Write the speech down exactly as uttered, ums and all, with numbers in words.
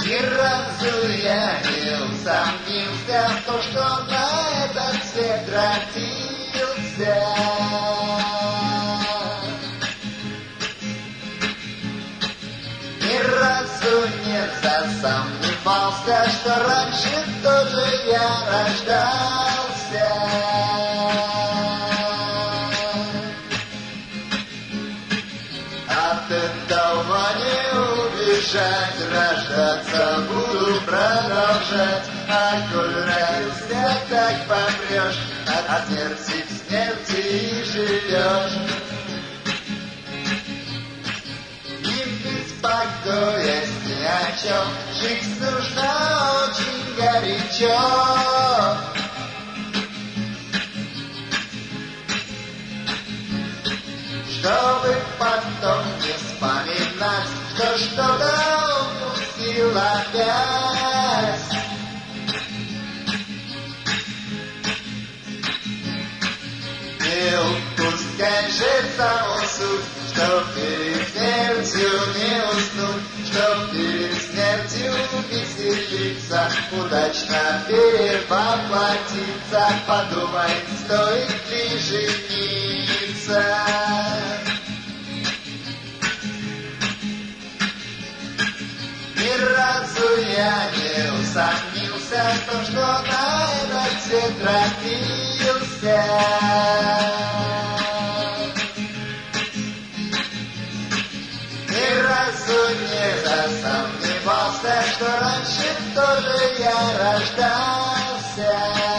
Ни разу я не усомнился в том, что на этот свет родился. Ни разу не засомневался, что раньше тоже я рождался. От этого не убежать, рождаться буду продолжать. А коль родился, так помрешь, от смерти к смерти и живешь. Не беспокоясь ни о чем, жить нужно очень горячо. Чтобы потом не вспоминать, что что-то упустил опять. Не упускай же саму суть, что перед смертью не уснуть, что перед смертью веселиться, удачно перевоплотиться. Подумай, стоит ли жениться. Ни разу я не усомнился в том, что на этот свет родился. Ни разу не засомневался, что раньше тоже я рождался.